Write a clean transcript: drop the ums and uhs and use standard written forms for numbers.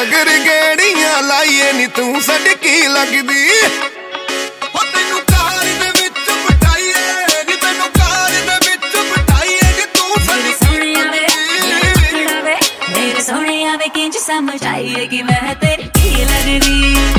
मगर गेड़ियां लाइए नी तू सड़की लगदी समझ आइए कि मैं तेरी की लगदी।